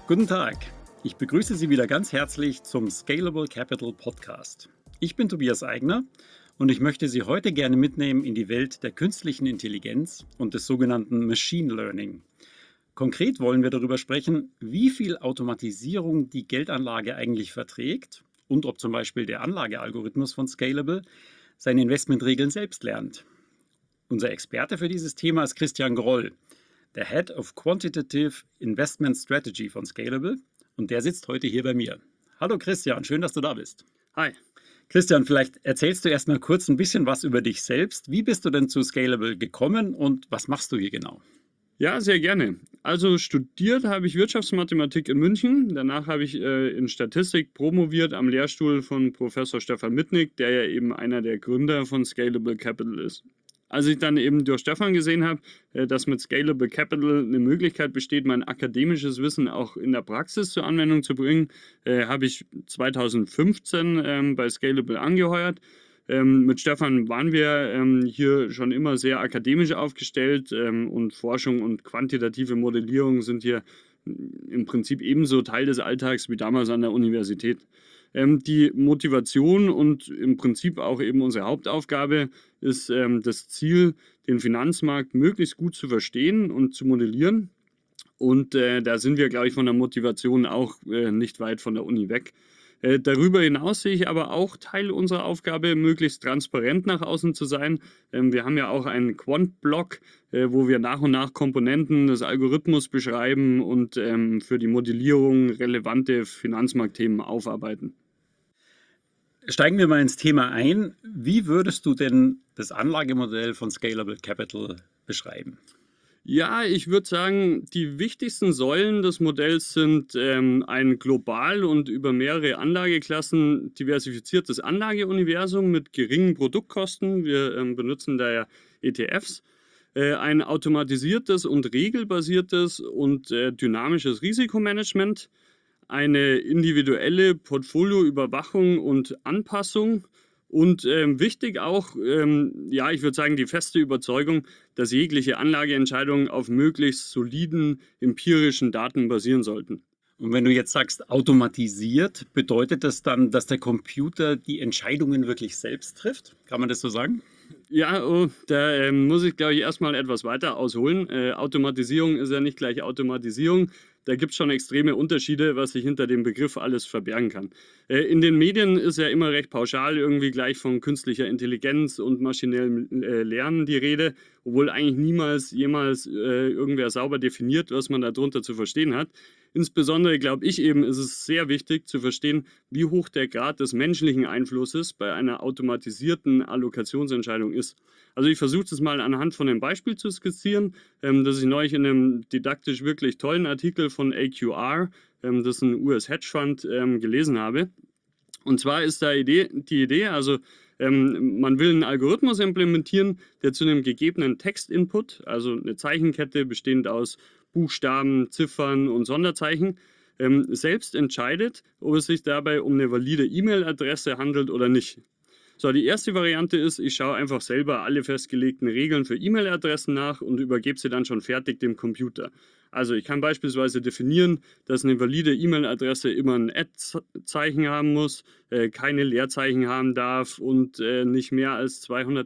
Guten Tag, ich begrüße Sie wieder ganz herzlich zum Scalable Capital Podcast. Ich bin Tobias Eigner und ich möchte Sie heute gerne mitnehmen in die Welt der künstlichen Intelligenz und des sogenannten Machine Learning. Konkret wollen wir darüber sprechen, wie viel Automatisierung die Geldanlage eigentlich verträgt und ob zum Beispiel der Anlagealgorithmus von Scalable seine Investmentregeln selbst lernt. Unser Experte für dieses Thema ist Christian Groll, der Head of Quantitative Investment Strategy von Scalable, und der sitzt heute hier bei mir. Hallo Christian, schön, dass du da bist. Hi. Christian, vielleicht erzählst du erst mal kurz ein bisschen was über dich selbst. Wie bist du denn zu Scalable gekommen und was machst du hier genau? Ja, sehr gerne. Also studiert habe ich Wirtschaftsmathematik in München. Danach habe ich in Statistik promoviert am Lehrstuhl von Professor Stefan Mitnick, der ja eben einer der Gründer von Scalable Capital ist. Als ich dann eben durch Stefan gesehen habe, dass mit Scalable Capital eine Möglichkeit besteht, mein akademisches Wissen auch in der Praxis zur Anwendung zu bringen, habe ich 2015 bei Scalable angeheuert. Mit Stefan waren wir hier schon immer sehr akademisch aufgestellt und Forschung und quantitative Modellierung sind hier im Prinzip ebenso Teil des Alltags wie damals an der Universität. Die Motivation und im Prinzip auch eben unsere Hauptaufgabe ist das Ziel, den Finanzmarkt möglichst gut zu verstehen und zu modellieren. Und da sind wir, glaube ich, von der Motivation auch nicht weit von der Uni weg. Darüber hinaus sehe ich aber auch Teil unserer Aufgabe, möglichst transparent nach außen zu sein. Wir haben ja auch einen Quant-Blog, wo wir nach und nach Komponenten des Algorithmus beschreiben und für die Modellierung relevante Finanzmarktthemen aufarbeiten. Steigen wir mal ins Thema ein. Wie würdest du denn das Anlagemodell von Scalable Capital beschreiben? Ja, ich würde sagen, die wichtigsten Säulen des Modells sind ein global und über mehrere Anlageklassen diversifiziertes Anlageuniversum mit geringen Produktkosten. Wir benutzen da ja ETFs. Ein automatisiertes und regelbasiertes und dynamisches Risikomanagement. Eine individuelle Portfolioüberwachung und Anpassung. Und wichtig auch, ja, ich würde sagen, die feste Überzeugung, dass jegliche Anlageentscheidungen auf möglichst soliden empirischen Daten basieren sollten. Und wenn du jetzt sagst automatisiert, bedeutet das dann, dass der Computer die Entscheidungen wirklich selbst trifft? Kann man das so sagen? Ja, da muss ich, glaube ich, erstmal etwas weiter ausholen. Automatisierung ist ja nicht gleich Automatisierung. Da gibt es schon extreme Unterschiede, was sich hinter dem Begriff alles verbergen kann. In den Medien ist ja immer recht pauschal irgendwie gleich von künstlicher Intelligenz und maschinellem Lernen die Rede, obwohl eigentlich niemals jemals irgendwer sauber definiert, was man darunter zu verstehen hat. Insbesondere, glaube ich eben, ist es sehr wichtig zu verstehen, wie hoch der Grad des menschlichen Einflusses bei einer automatisierten Allokationsentscheidung ist. Also ich versuche das mal anhand von einem Beispiel zu skizzieren, das ich neulich in einem didaktisch wirklich tollen Artikel von AQR, das ist ein US-Hedgefonds, gelesen habe. Und zwar ist da die Idee, also man will einen Algorithmus implementieren, der zu einem gegebenen Textinput, also eine Zeichenkette bestehend aus Buchstaben, Ziffern und Sonderzeichen, selbst entscheidet, ob es sich dabei um eine valide E-Mail-Adresse handelt oder nicht. So, die erste Variante ist, ich schaue einfach selber alle festgelegten Regeln für E-Mail-Adressen nach und übergebe sie dann schon fertig dem Computer. Also ich kann beispielsweise definieren, dass eine valide E-Mail-Adresse immer ein Ad-Zeichen haben muss, keine Leerzeichen haben darf und nicht mehr als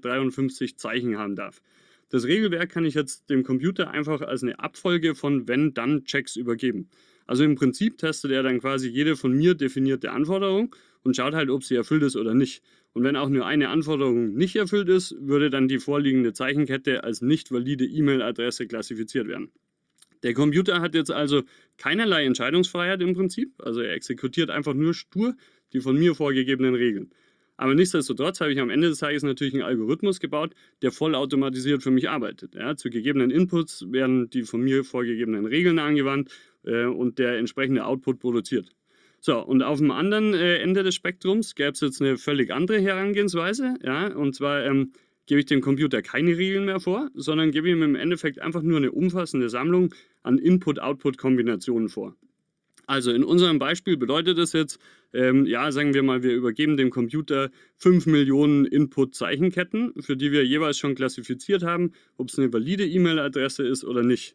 253 Zeichen haben darf. Das Regelwerk kann ich jetzt dem Computer einfach als eine Abfolge von Wenn-Dann-Checks übergeben. Also im Prinzip testet er dann quasi jede von mir definierte Anforderung und schaut halt, ob sie erfüllt ist oder nicht. Und wenn auch nur eine Anforderung nicht erfüllt ist, würde dann die vorliegende Zeichenkette als nicht valide E-Mail-Adresse klassifiziert werden. Der Computer hat jetzt also keinerlei Entscheidungsfreiheit im Prinzip, also er exekutiert einfach nur stur die von mir vorgegebenen Regeln. Aber nichtsdestotrotz habe ich am Ende des Tages natürlich einen Algorithmus gebaut, der vollautomatisiert für mich arbeitet. Ja, zu gegebenen Inputs werden die von mir vorgegebenen Regeln angewandt und der entsprechende Output produziert. So, und auf dem anderen Ende des Spektrums gäbe es jetzt eine völlig andere Herangehensweise. Ja, und zwar gebe ich dem Computer keine Regeln mehr vor, sondern gebe ihm im Endeffekt einfach nur eine umfassende Sammlung an Input-Output-Kombinationen vor. Also in unserem Beispiel bedeutet das jetzt, ja, sagen wir mal, wir übergeben dem Computer 5 Millionen Input-Zeichenketten, für die wir jeweils schon klassifiziert haben, ob es eine valide E-Mail-Adresse ist oder nicht.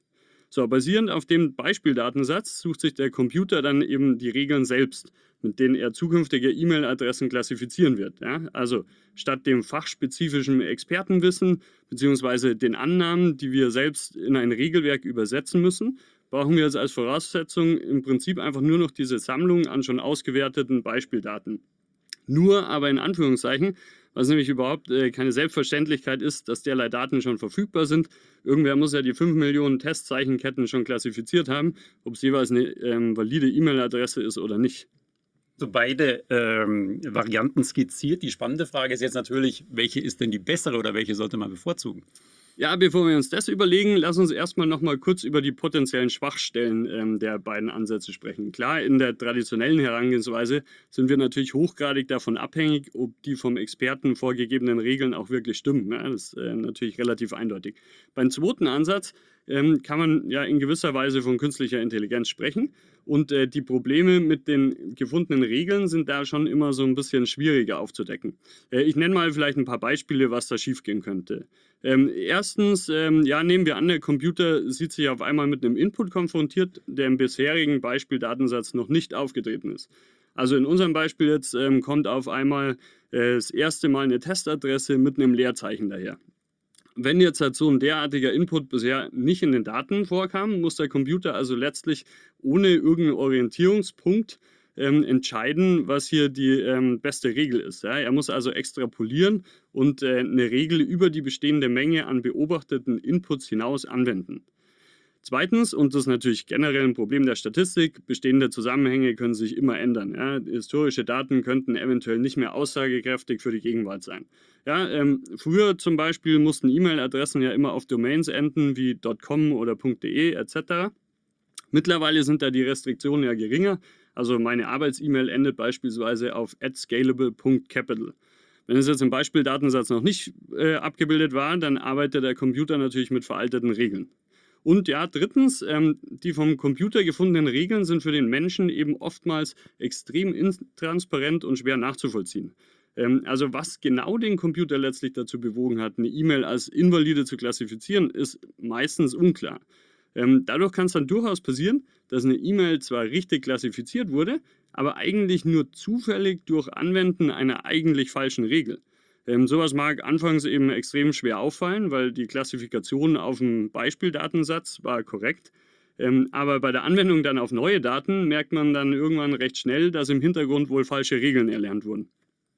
So, basierend auf dem Beispieldatensatz sucht sich der Computer dann eben die Regeln selbst, mit denen er zukünftige E-Mail-Adressen klassifizieren wird. Ja? Also statt dem fachspezifischen Expertenwissen bzw. den Annahmen, die wir selbst in ein Regelwerk übersetzen müssen, brauchen wir jetzt als Voraussetzung im Prinzip einfach nur noch diese Sammlung an schon ausgewerteten Beispieldaten. Nur aber in Anführungszeichen, was nämlich überhaupt keine Selbstverständlichkeit ist, dass derlei Daten schon verfügbar sind. Irgendwer muss ja die 5 Millionen Testzeichenketten schon klassifiziert haben, ob es jeweils eine valide E-Mail-Adresse ist oder nicht. So beide Varianten skizziert. Die spannende Frage ist jetzt natürlich, welche ist denn die bessere oder welche sollte man bevorzugen? Ja, bevor wir uns das überlegen, lass uns erstmal noch mal kurz über die potenziellen Schwachstellen der beiden Ansätze sprechen. Klar, in der traditionellen Herangehensweise sind wir natürlich hochgradig davon abhängig, ob die vom Experten vorgegebenen Regeln auch wirklich stimmen. Ja, das ist natürlich relativ eindeutig. Beim zweiten Ansatz kann man ja in gewisser Weise von künstlicher Intelligenz sprechen. Und die Probleme mit den gefundenen Regeln sind da schon immer so ein bisschen schwieriger aufzudecken. Ich nenne mal vielleicht ein paar Beispiele, was da schiefgehen könnte. Erstens, nehmen wir an, der Computer sieht sich auf einmal mit einem Input konfrontiert, der im bisherigen Beispieldatensatz noch nicht aufgetreten ist. Also in unserem Beispiel jetzt kommt auf einmal das erste Mal eine Testadresse mit einem Leerzeichen daher. Wenn jetzt halt so ein derartiger Input bisher nicht in den Daten vorkam, muss der Computer also letztlich ohne irgendeinen Orientierungspunkt entscheiden, was hier die beste Regel ist. Ja? Er muss also extrapolieren und eine Regel über die bestehende Menge an beobachteten Inputs hinaus anwenden. Zweitens, und das ist natürlich generell ein Problem der Statistik, bestehende Zusammenhänge können sich immer ändern. Ja? Historische Daten könnten eventuell nicht mehr aussagekräftig für die Gegenwart sein. Ja, früher zum Beispiel mussten E-Mail-Adressen ja immer auf Domains enden wie .com oder .de etc. Mittlerweile sind da die Restriktionen ja geringer. Also meine Arbeits-E-Mail endet beispielsweise auf @scalable.capital. Wenn es jetzt im Beispieldatensatz noch nicht abgebildet war, dann arbeitet der Computer natürlich mit veralteten Regeln. Und ja, drittens, die vom Computer gefundenen Regeln sind für den Menschen eben oftmals extrem intransparent und schwer nachzuvollziehen. Also was genau den Computer letztlich dazu bewogen hat, eine E-Mail als invalide zu klassifizieren, ist meistens unklar. Dadurch kann es dann durchaus passieren, dass eine E-Mail zwar richtig klassifiziert wurde, aber eigentlich nur zufällig durch Anwenden einer eigentlich falschen Regel. Sowas mag anfangs eben extrem schwer auffallen, weil die Klassifikation auf dem Beispieldatensatz war korrekt. Aber bei der Anwendung dann auf neue Daten merkt man dann irgendwann recht schnell, dass im Hintergrund wohl falsche Regeln erlernt wurden.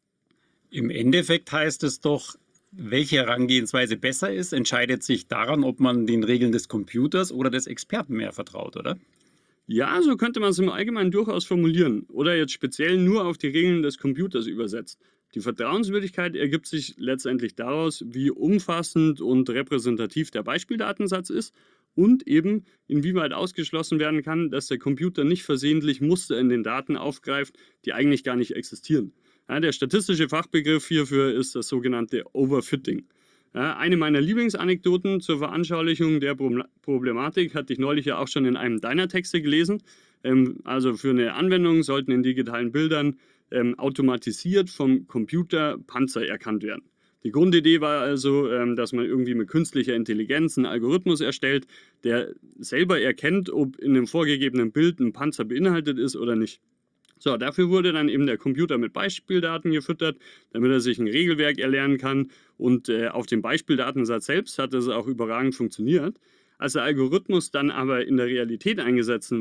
Im Endeffekt heißt es doch, welche Herangehensweise besser ist, entscheidet sich daran, ob man den Regeln des Computers oder des Experten mehr vertraut, oder? Ja, so könnte man es im Allgemeinen durchaus formulieren oder jetzt speziell nur auf die Regeln des Computers übersetzt. Die Vertrauenswürdigkeit ergibt sich letztendlich daraus, wie umfassend und repräsentativ der Beispieldatensatz ist und eben inwieweit ausgeschlossen werden kann, dass der Computer nicht versehentlich Muster in den Daten aufgreift, die eigentlich gar nicht existieren. Ja, der statistische Fachbegriff hierfür ist das sogenannte Overfitting. Ja, eine meiner Lieblingsanekdoten zur Veranschaulichung der Problematik hatte ich neulich ja auch schon in einem deiner Texte gelesen. Also für eine Anwendung sollten in digitalen Bildern automatisiert vom Computer Panzer erkannt werden. Die Grundidee war also, dass man irgendwie mit künstlicher Intelligenz einen Algorithmus erstellt, der selber erkennt, ob in dem vorgegebenen Bild ein Panzer beinhaltet ist oder nicht. So, dafür wurde dann eben der Computer mit Beispieldaten gefüttert, damit er sich ein Regelwerk erlernen kann. Und auf dem Beispieldatensatz selbst hat das auch überragend funktioniert. Als der Algorithmus dann aber in der Realität eingesetzt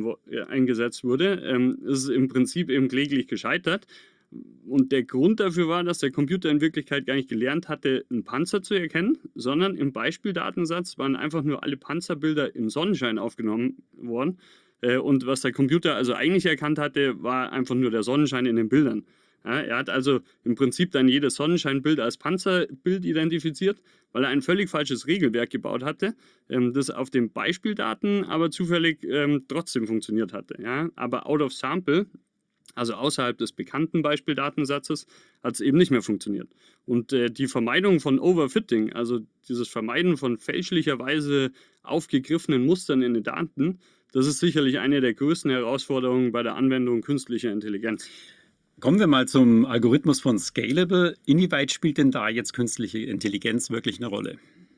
wurde, ist es im Prinzip eben kläglich gescheitert. Und der Grund dafür war, dass der Computer in Wirklichkeit gar nicht gelernt hatte, einen Panzer zu erkennen, sondern im Beispieldatensatz waren einfach nur alle Panzerbilder im Sonnenschein aufgenommen worden. Und was der Computer also eigentlich erkannt hatte, war einfach nur der Sonnenschein in den Bildern. Ja, er hat also im Prinzip dann jedes Sonnenscheinbild als Panzerbild identifiziert, weil er ein völlig falsches Regelwerk gebaut hatte, das auf den Beispieldaten aber zufällig trotzdem funktioniert hatte. Ja? Aber out of sample, also außerhalb des bekannten Beispieldatensatzes, hat es eben nicht mehr funktioniert. Und die Vermeidung von Overfitting, also dieses Vermeiden von fälschlicherweise aufgegriffenen Mustern in den Daten, das ist sicherlich eine der größten Herausforderungen bei der Anwendung künstlicher Intelligenz. Kommen wir mal zum Algorithmus von Scalable. Inwieweit spielt denn da jetzt künstliche Intelligenz wirklich eine Rolle?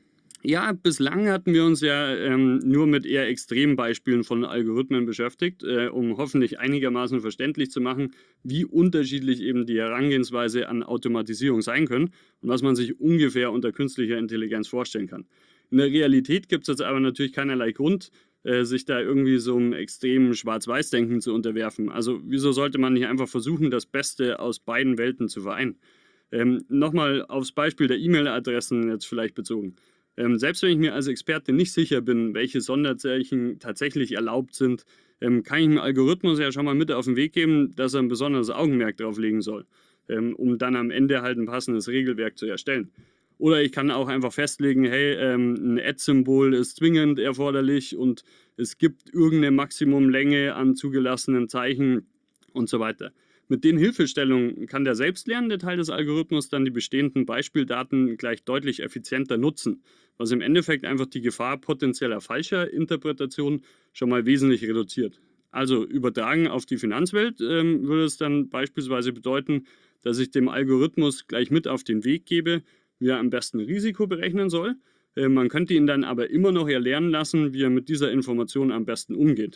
Ja, bislang hatten wir uns ja nur mit eher extremen Beispielen von Algorithmen beschäftigt, um hoffentlich einigermaßen verständlich zu machen, wie unterschiedlich eben die Herangehensweise an Automatisierung sein können und was man sich ungefähr unter künstlicher Intelligenz vorstellen kann. In der Realität gibt es jetzt aber natürlich keinerlei Grund, sich da irgendwie so einem extremen Schwarz-Weiß-Denken zu unterwerfen. Also wieso sollte man nicht einfach versuchen, das Beste aus beiden Welten zu vereinen? Nochmal aufs Beispiel der E-Mail-Adressen jetzt vielleicht bezogen. Selbst wenn ich mir als Experte nicht sicher bin, welche Sonderzeichen tatsächlich erlaubt sind, kann ich dem Algorithmus ja schon mal mit auf den Weg geben, dass er ein besonderes Augenmerk drauf legen soll, um dann am Ende halt ein passendes Regelwerk zu erstellen. Oder ich kann auch einfach festlegen, hey, ein Add-Symbol ist zwingend erforderlich und es gibt irgendeine Maximumlänge an zugelassenen Zeichen und so weiter. Mit den Hilfestellungen kann der selbstlernende Teil des Algorithmus dann die bestehenden Beispieldaten gleich deutlich effizienter nutzen, was im Endeffekt einfach die Gefahr potenzieller falscher Interpretationen schon mal wesentlich reduziert. Also übertragen auf die Finanzwelt würde es dann beispielsweise bedeuten, dass ich dem Algorithmus gleich mit auf den Weg gebe, wie er am besten Risiko berechnen soll. Man könnte ihn dann aber immer noch erlernen lassen, wie er mit dieser Information am besten umgeht.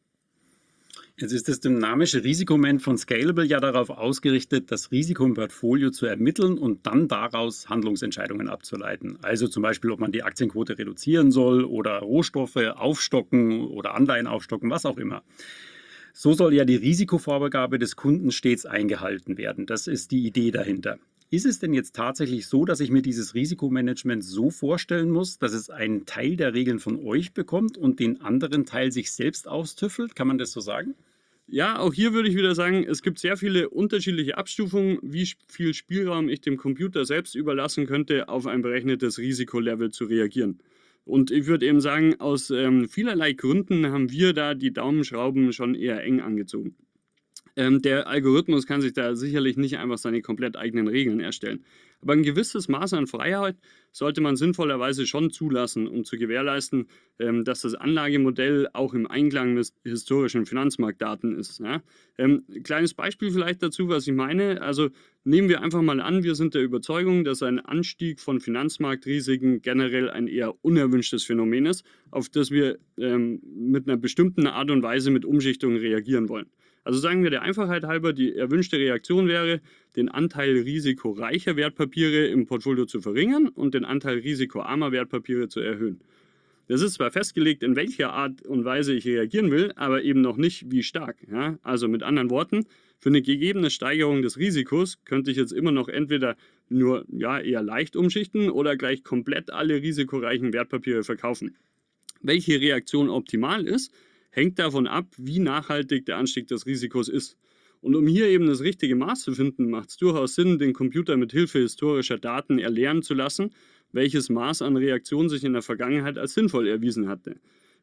Jetzt ist das dynamische Risikomanagement von Scalable ja darauf ausgerichtet, das Risiko im Portfolio zu ermitteln und dann daraus Handlungsentscheidungen abzuleiten. Also zum Beispiel, ob man die Aktienquote reduzieren soll oder Rohstoffe aufstocken oder Anleihen aufstocken, was auch immer. So soll ja die Risikovorgabe des Kunden stets eingehalten werden. Das ist die Idee dahinter. Ist es denn jetzt tatsächlich so, dass ich mir dieses Risikomanagement so vorstellen muss, dass es einen Teil der Regeln von euch bekommt und den anderen Teil sich selbst austüffelt? Kann man das so sagen? Ja, auch hier würde ich wieder sagen, es gibt sehr viele unterschiedliche Abstufungen, wie viel Spielraum ich dem Computer selbst überlassen könnte, auf ein berechnetes Risikolevel zu reagieren. Und ich würde eben sagen, aus vielerlei Gründen haben wir da die Daumenschrauben schon eher eng angezogen. Der Algorithmus kann sich da sicherlich nicht einfach seine komplett eigenen Regeln erstellen. Aber ein gewisses Maß an Freiheit sollte man sinnvollerweise schon zulassen, um zu gewährleisten, dass das Anlagemodell auch im Einklang mit historischen Finanzmarktdaten ist. Ja? Kleines Beispiel vielleicht dazu, was ich meine. Also nehmen wir einfach mal an, wir sind der Überzeugung, dass ein Anstieg von Finanzmarktrisiken generell ein eher unerwünschtes Phänomen ist, auf das wir mit einer bestimmten Art und Weise mit Umschichtungen reagieren wollen. Also sagen wir der Einfachheit halber, die erwünschte Reaktion wäre, den Anteil risikoreicher Wertpapiere im Portfolio zu verringern und den Anteil risikoarmer Wertpapiere zu erhöhen. Das ist zwar festgelegt, in welcher Art und Weise ich reagieren will, aber eben noch nicht, wie stark. Ja? Also mit anderen Worten, für eine gegebene Steigerung des Risikos könnte ich jetzt immer noch entweder nur eher leicht umschichten oder gleich komplett alle risikoreichen Wertpapiere verkaufen. Welche Reaktion optimal ist, hängt davon ab, wie nachhaltig der Anstieg des Risikos ist. Und um hier eben das richtige Maß zu finden, macht es durchaus Sinn, den Computer mit Hilfe historischer Daten erlernen zu lassen, welches Maß an Reaktion sich in der Vergangenheit als sinnvoll erwiesen hatte.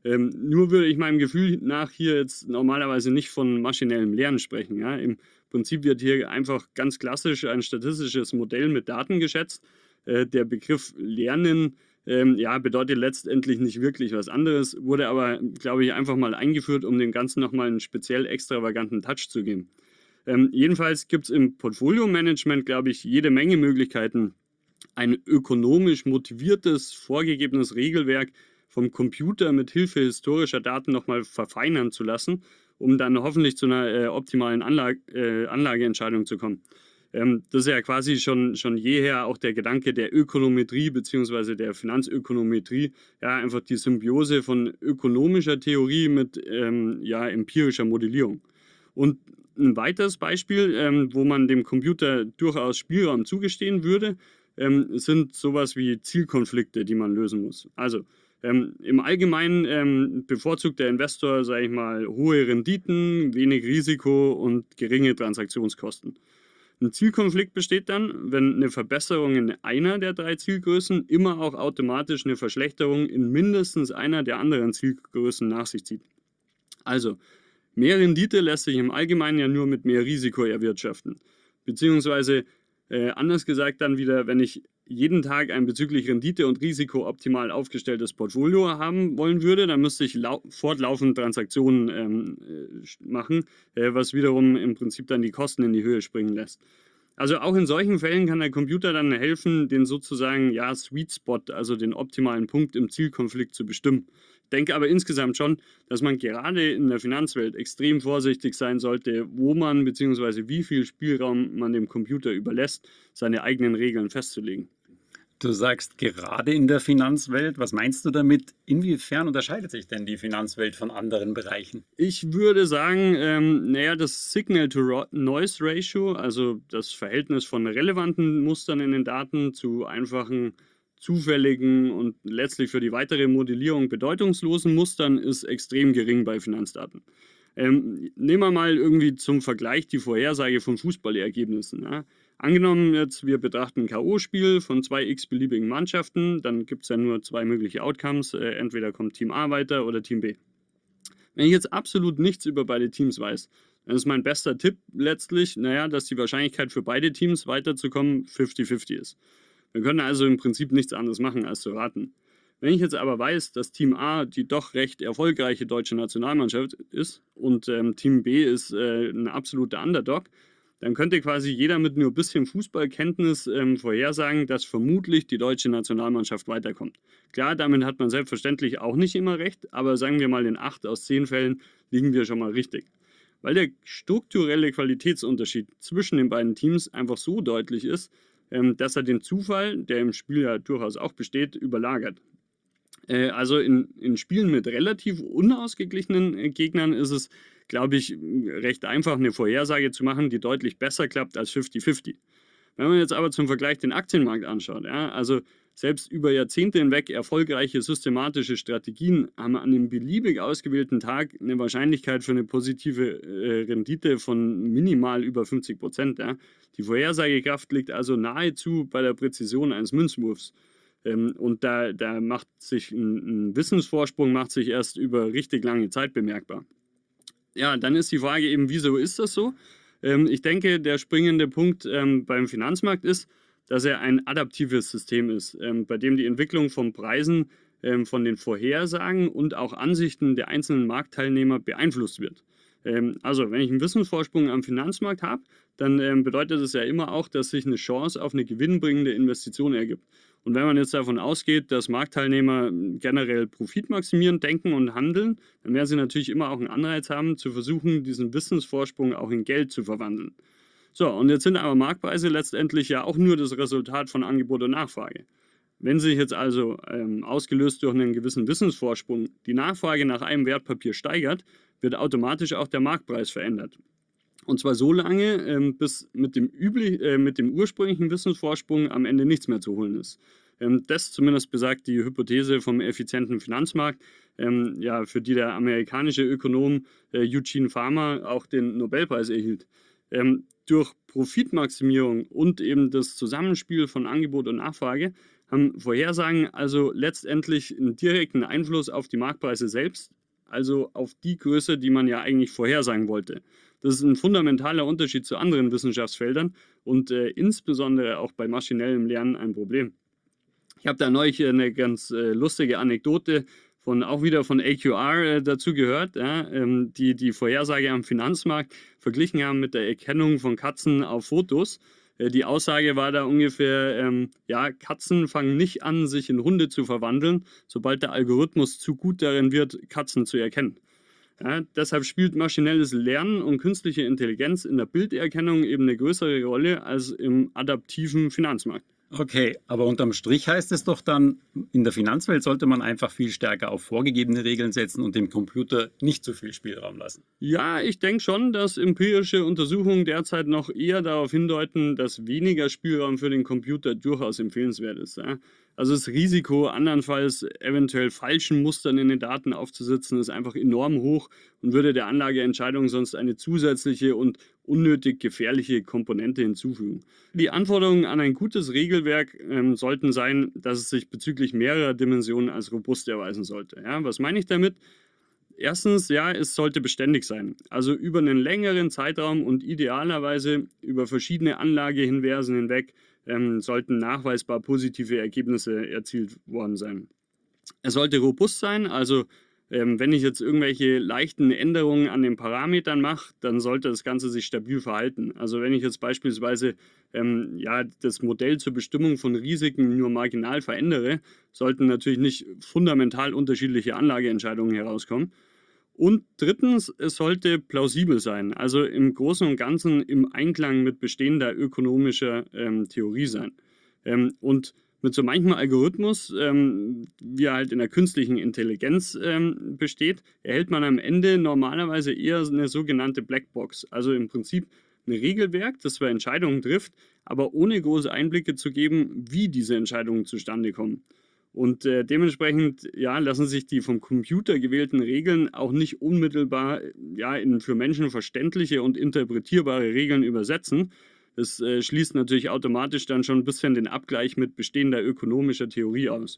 Nur würde ich meinem Gefühl nach hier jetzt normalerweise nicht von maschinellem Lernen sprechen. Ja? Im Prinzip wird hier einfach ganz klassisch ein statistisches Modell mit Daten geschätzt. Der Begriff Lernen bedeutet letztendlich nicht wirklich was anderes, wurde aber, glaube ich, einfach mal eingeführt, um dem Ganzen nochmal einen speziell extravaganten Touch zu geben. Jedenfalls gibt es im Portfolio-Management, glaube ich, jede Menge Möglichkeiten, ein ökonomisch motiviertes, vorgegebenes Regelwerk vom Computer mit Hilfe historischer Daten nochmal verfeinern zu lassen, um dann hoffentlich zu einer optimalen Anlageentscheidung zu kommen. Das ist ja quasi schon jeher auch der Gedanke der Ökonometrie bzw. der Finanzökonometrie, ja, einfach die Symbiose von ökonomischer Theorie mit empirischer Modellierung. Und ein weiteres Beispiel, wo man dem Computer durchaus Spielraum zugestehen würde, sind sowas wie Zielkonflikte, die man lösen muss. Also im Allgemeinen bevorzugt der Investor, sage ich mal, hohe Renditen, wenig Risiko und geringe Transaktionskosten. Ein Zielkonflikt besteht dann, wenn eine Verbesserung in einer der drei Zielgrößen immer auch automatisch eine Verschlechterung in mindestens einer der anderen Zielgrößen nach sich zieht. Also, mehr Rendite lässt sich im Allgemeinen ja nur mit mehr Risiko erwirtschaften. Beziehungsweise, anders gesagt dann wieder, wenn ich jeden Tag ein bezüglich Rendite und Risiko optimal aufgestelltes Portfolio haben wollen würde, dann müsste ich fortlaufend Transaktionen machen, was wiederum im Prinzip dann die Kosten in die Höhe springen lässt. Also auch in solchen Fällen kann der Computer dann helfen, den sozusagen ja, Sweet Spot, also den optimalen Punkt im Zielkonflikt zu bestimmen. Ich denke aber insgesamt schon, dass man gerade in der Finanzwelt extrem vorsichtig sein sollte, wo man bzw. wie viel Spielraum man dem Computer überlässt, seine eigenen Regeln festzulegen. Du sagst gerade in der Finanzwelt. Was meinst du damit? Inwiefern unterscheidet sich denn die Finanzwelt von anderen Bereichen? Ich würde sagen, naja, das Signal-to-Noise-Ratio, also das Verhältnis von relevanten Mustern in den Daten zu einfachen, zufälligen und letztlich für die weitere Modellierung bedeutungslosen Mustern, ist extrem gering bei Finanzdaten. Nehmen wir mal irgendwie zum Vergleich die Vorhersage von Fußballergebnissen. Ja. Angenommen jetzt, wir betrachten ein K.O.-Spiel von zwei x-beliebigen Mannschaften, dann gibt es ja nur zwei mögliche Outcomes, entweder kommt Team A weiter oder Team B. Wenn ich jetzt absolut nichts über beide Teams weiß, dann ist mein bester Tipp letztlich, naja, dass die Wahrscheinlichkeit für beide Teams weiterzukommen 50-50 ist. Wir können also im Prinzip nichts anderes machen, als zu raten. Wenn ich jetzt aber weiß, dass Team A die doch recht erfolgreiche deutsche Nationalmannschaft ist und Team B ist ein absoluter Underdog, dann könnte quasi jeder mit nur ein bisschen Fußballkenntnis vorhersagen, dass vermutlich die deutsche Nationalmannschaft weiterkommt. Klar, damit hat man selbstverständlich auch nicht immer recht, aber sagen wir mal, in 8 aus 10 Fällen liegen wir schon mal richtig. Weil der strukturelle Qualitätsunterschied zwischen den beiden Teams einfach so deutlich ist, dass er den Zufall, der im Spiel ja durchaus auch besteht, überlagert. Also in Spielen mit relativ unausgeglichenen Gegnern ist es, glaube ich, recht einfach, eine Vorhersage zu machen, die deutlich besser klappt als 50-50. Wenn man jetzt aber zum Vergleich den Aktienmarkt anschaut, ja, also selbst über Jahrzehnte hinweg erfolgreiche systematische Strategien haben an einem beliebig ausgewählten Tag eine Wahrscheinlichkeit für eine positive Rendite von minimal über 50%. Ja. Die Vorhersagekraft liegt also nahezu bei der Präzision eines Münzwurfs. Und da macht sich ein Wissensvorsprung macht sich erst über richtig lange Zeit bemerkbar. Ja, dann ist die Frage eben, wieso ist das so? Ich denke, der springende Punkt beim Finanzmarkt ist, dass er ein adaptives System ist, bei dem die Entwicklung von Preisen von den Vorhersagen und auch Ansichten der einzelnen Marktteilnehmer beeinflusst wird. Also, wenn ich einen Wissensvorsprung am Finanzmarkt habe, dann bedeutet das ja immer auch, dass sich eine Chance auf eine gewinnbringende Investition ergibt. Und wenn man jetzt davon ausgeht, dass Marktteilnehmer generell profitmaximierend denken und handeln, dann werden sie natürlich immer auch einen Anreiz haben, zu versuchen, diesen Wissensvorsprung auch in Geld zu verwandeln. So, und jetzt sind aber Marktpreise letztendlich ja auch nur das Resultat von Angebot und Nachfrage. Wenn sich jetzt also ausgelöst durch einen gewissen Wissensvorsprung die Nachfrage nach einem Wertpapier steigert, wird automatisch auch der Marktpreis verändert. Und zwar so lange, bis mit dem ursprünglichen Wissensvorsprung am Ende nichts mehr zu holen ist. Das zumindest besagt die Hypothese vom effizienten Finanzmarkt, ja, für die der amerikanische Ökonom Eugene Fama auch den Nobelpreis erhielt. Durch Profitmaximierung und eben das Zusammenspiel von Angebot und Nachfrage haben Vorhersagen also letztendlich einen direkten Einfluss auf die Marktpreise selbst, also auf die Größe, die man ja eigentlich vorhersagen wollte. Das ist ein fundamentaler Unterschied zu anderen Wissenschaftsfeldern und insbesondere auch bei maschinellem Lernen ein Problem. Ich habe da neulich eine ganz lustige Anekdote auch wieder von AQR dazu gehört, ja, die Vorhersage am Finanzmarkt verglichen haben mit der Erkennung von Katzen auf Fotos. Die Aussage war da ungefähr, ja, Katzen fangen nicht an, sich in Hunde zu verwandeln, sobald der Algorithmus zu gut darin wird, Katzen zu erkennen. Ja, deshalb spielt maschinelles Lernen und künstliche Intelligenz in der Bilderkennung eben eine größere Rolle als im adaptiven Finanzmarkt. Okay, aber unterm Strich heißt es doch dann, in der Finanzwelt sollte man einfach viel stärker auf vorgegebene Regeln setzen und dem Computer nicht zu viel Spielraum lassen. Ja, ich denke schon, dass empirische Untersuchungen derzeit noch eher darauf hindeuten, dass weniger Spielraum für den Computer durchaus empfehlenswert ist. Ja. Also das Risiko, andernfalls eventuell falschen Mustern in den Daten aufzusitzen, ist einfach enorm hoch und würde der Anlageentscheidung sonst eine zusätzliche und unnötig gefährliche Komponente hinzufügen. Die Anforderungen an ein gutes Regelwerk sollten sein, dass es sich bezüglich mehrerer Dimensionen als robust erweisen sollte. Ja, was meine ich damit? Erstens, ja, es sollte beständig sein. Also über einen längeren Zeitraum und idealerweise über verschiedene Anlageinversen hinweg sollten nachweisbar positive Ergebnisse erzielt worden sein. Es sollte robust sein, also Wenn ich jetzt irgendwelche leichten Änderungen an den Parametern mache, dann sollte das Ganze sich stabil verhalten. Also wenn ich jetzt beispielsweise ja, das Modell zur Bestimmung von Risiken nur marginal verändere, sollten natürlich nicht fundamental unterschiedliche Anlageentscheidungen herauskommen. Und drittens, es sollte plausibel sein, also im Großen und Ganzen im Einklang mit bestehender ökonomischer Theorie sein. Und mit so manchem Algorithmus, wie er halt in der künstlichen Intelligenz besteht, erhält man am Ende normalerweise eher eine sogenannte Blackbox. Also im Prinzip ein Regelwerk, das zwar Entscheidungen trifft, aber ohne große Einblicke zu geben, wie diese Entscheidungen zustande kommen. Und dementsprechend ja, lassen sich die vom Computer gewählten Regeln auch nicht unmittelbar ja, in für Menschen verständliche und interpretierbare Regeln übersetzen. Das schließt natürlich automatisch dann schon ein bisschen den Abgleich mit bestehender ökonomischer Theorie aus.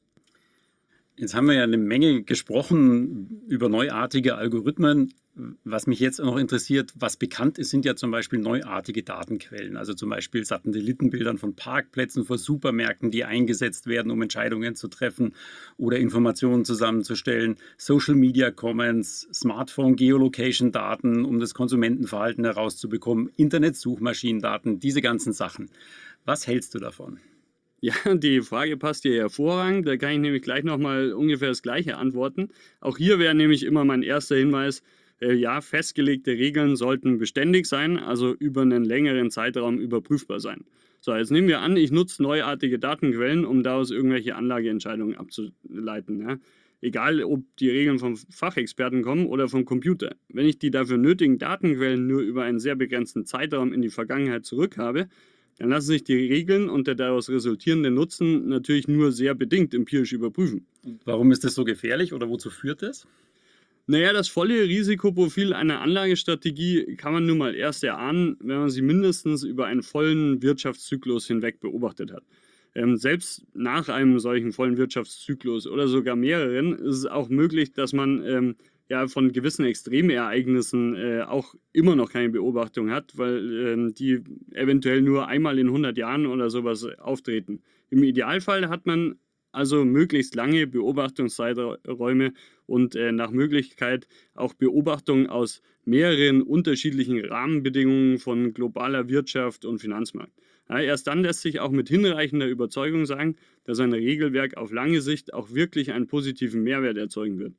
Jetzt haben wir ja eine Menge gesprochen über neuartige Algorithmen. Was mich jetzt noch interessiert, was bekannt ist, sind ja zum Beispiel neuartige Datenquellen. Also zum Beispiel Satellitenbildern von Parkplätzen vor Supermärkten, die eingesetzt werden, um Entscheidungen zu treffen oder Informationen zusammenzustellen. Social Media Comments, Smartphone Geolocation Daten, um das Konsumentenverhalten herauszubekommen, Internet-Suchmaschinendaten, diese ganzen Sachen. Was hältst du davon? Ja, die Frage passt dir hervorragend. Da kann ich nämlich gleich nochmal ungefähr das Gleiche antworten. Auch hier wäre nämlich immer mein erster Hinweis, ja, festgelegte Regeln sollten beständig sein, also über einen längeren Zeitraum überprüfbar sein. So, jetzt nehmen wir an, ich nutze neuartige Datenquellen, um daraus irgendwelche Anlageentscheidungen abzuleiten. Ja? Egal, ob die Regeln vom Fachexperten kommen oder vom Computer. Wenn ich die dafür nötigen Datenquellen nur über einen sehr begrenzten Zeitraum in die Vergangenheit zurück habe, dann lassen sich die Regeln und der daraus resultierende Nutzen natürlich nur sehr bedingt empirisch überprüfen. Warum ist das so gefährlich oder wozu führt das? Naja, das volle Risikoprofil einer Anlagestrategie kann man nun mal erst erahnen, wenn man sie mindestens über einen vollen Wirtschaftszyklus hinweg beobachtet hat. Selbst nach einem solchen vollen Wirtschaftszyklus oder sogar mehreren ist es auch möglich, dass man ja, von gewissen Extremereignissen auch immer noch keine Beobachtung hat, weil die eventuell nur einmal in 100 Jahren oder sowas auftreten. Im Idealfall hat man also möglichst lange Beobachtungszeiträume und nach Möglichkeit auch Beobachtungen aus mehreren unterschiedlichen Rahmenbedingungen von globaler Wirtschaft und Finanzmarkt. Ja, erst dann lässt sich auch mit hinreichender Überzeugung sagen, dass ein Regelwerk auf lange Sicht auch wirklich einen positiven Mehrwert erzeugen wird.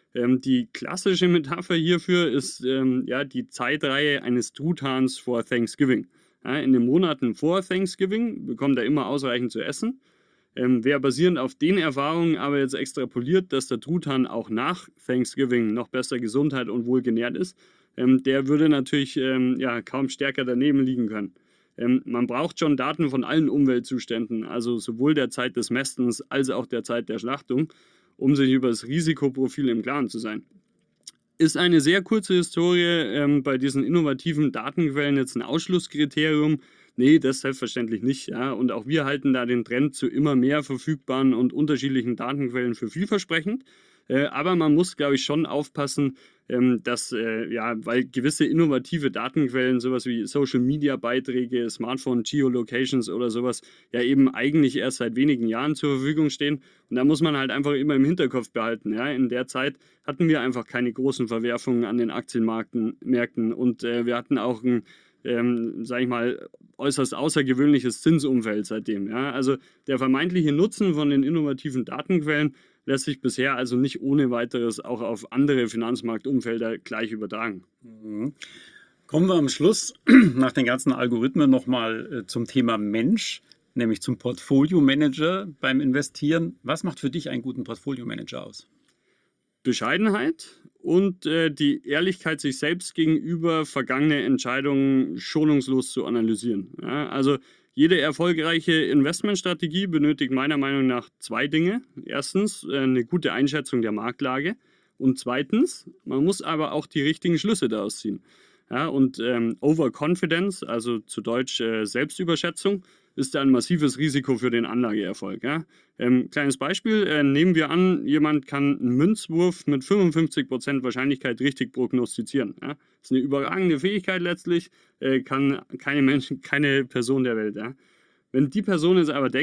Die klassische Metapher hierfür ist ja, die Zeitreihe eines Truthahns vor Thanksgiving. Ja, in den Monaten vor Thanksgiving bekommt er immer ausreichend zu essen. Wer basierend auf den Erfahrungen aber jetzt extrapoliert, dass der Truthahn auch nach Thanksgiving noch besser Gesundheit und wohlgenährt ist, der würde natürlich ja, kaum stärker daneben liegen können. Man braucht schon Daten von allen Umweltzuständen, also sowohl der Zeit des Mästens als auch der Zeit der Schlachtung, um sich über das Risikoprofil im Klaren zu sein. Ist eine sehr kurze Historie bei diesen innovativen Datenquellen jetzt ein Ausschlusskriterium? Nee, das selbstverständlich nicht. Ja. Und auch wir halten da den Trend zu immer mehr verfügbaren und unterschiedlichen Datenquellen für vielversprechend. Aber man muss, glaube ich, schon aufpassen, dass, ja, weil gewisse innovative Datenquellen, sowas wie Social-Media-Beiträge, Smartphone-Geolocations oder sowas, ja eben eigentlich erst seit wenigen Jahren zur Verfügung stehen. Und da muss man halt einfach immer im Hinterkopf behalten. Ja. In der Zeit hatten wir einfach keine großen Verwerfungen an den Aktienmärkten und wir hatten auch ein sage ich mal, äußerst außergewöhnliches Zinsumfeld seitdem. Ja? Also der vermeintliche Nutzen von den innovativen Datenquellen lässt sich bisher also nicht ohne weiteres auch auf andere Finanzmarktumfelder gleich übertragen. Mhm. Kommen wir am Schluss nach den ganzen Algorithmen nochmal zum Thema Mensch, nämlich zum Portfolio-Manager beim Investieren. Was macht für dich einen guten Portfolio-Manager aus? Bescheidenheit und die Ehrlichkeit sich selbst gegenüber, vergangene Entscheidungen schonungslos zu analysieren. Ja, also jede erfolgreiche Investmentstrategie benötigt meiner Meinung nach zwei Dinge. Erstens eine gute Einschätzung der Marktlage und zweitens, man muss aber auch die richtigen Schlüsse daraus ziehen. Ja, und Overconfidence, also zu Deutsch Selbstüberschätzung, ist ein massives Risiko für den Anlageerfolg. Ja? Kleines Beispiel, nehmen wir an, jemand kann einen Münzwurf mit 55% Wahrscheinlichkeit richtig prognostizieren. Ja? Das ist eine überragende Fähigkeit letztlich, kann keine Person der Welt. Ja? Wenn die Person jetzt aber denkt,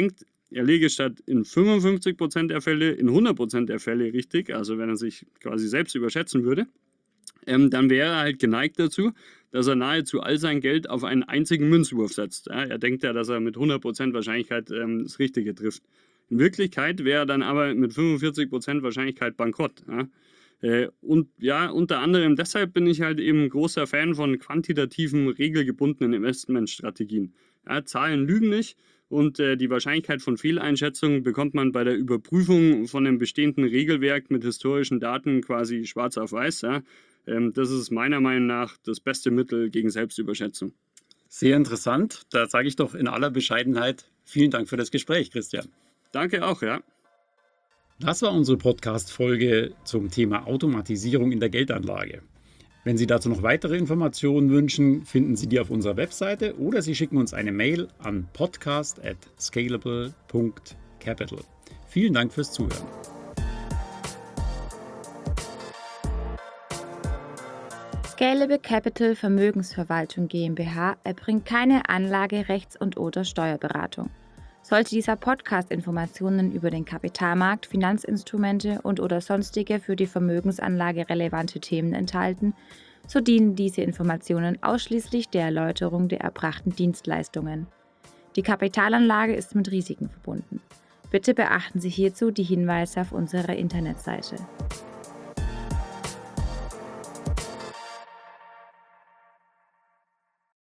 er liege statt in 55% der Fälle in 100% der Fälle richtig, also wenn er sich quasi selbst überschätzen würde, dann wäre er halt geneigt dazu, dass er nahezu all sein Geld auf einen einzigen Münzwurf setzt. Ja, er denkt ja, dass er mit 100% Wahrscheinlichkeit das Richtige trifft. In Wirklichkeit wäre er dann aber mit 45% Wahrscheinlichkeit bankrott. Ja. Und ja, unter anderem deshalb bin ich halt eben großer Fan von quantitativen, regelgebundenen Investmentstrategien. Ja, Zahlen lügen nicht und die Wahrscheinlichkeit von Fehleinschätzungen bekommt man bei der Überprüfung von einem bestehenden Regelwerk mit historischen Daten quasi schwarz auf weiß. Ja. Das ist meiner Meinung nach das beste Mittel gegen Selbstüberschätzung. Sehr interessant. Da sage ich doch in aller Bescheidenheit vielen Dank für das Gespräch, Christian. Danke auch, ja. Das war unsere Podcast-Folge zum Thema Automatisierung in der Geldanlage. Wenn Sie dazu noch weitere Informationen wünschen, finden Sie die auf unserer Webseite oder Sie schicken uns eine Mail an podcast@scalable.capital. Vielen Dank fürs Zuhören. Scalable Capital Vermögensverwaltung GmbH erbringt keine Anlage-, Rechts- und/oder Steuerberatung. Sollte dieser Podcast Informationen über den Kapitalmarkt, Finanzinstrumente und/oder sonstige für die Vermögensanlage relevante Themen enthalten, so dienen diese Informationen ausschließlich der Erläuterung der erbrachten Dienstleistungen. Die Kapitalanlage ist mit Risiken verbunden. Bitte beachten Sie hierzu die Hinweise auf unserer Internetseite.